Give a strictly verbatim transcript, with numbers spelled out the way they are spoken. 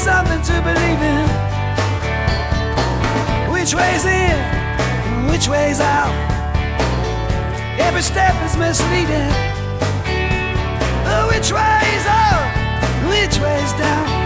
something to believe in. Which way's in, which way's out? Every step is misleading. Which way's up, which way's down?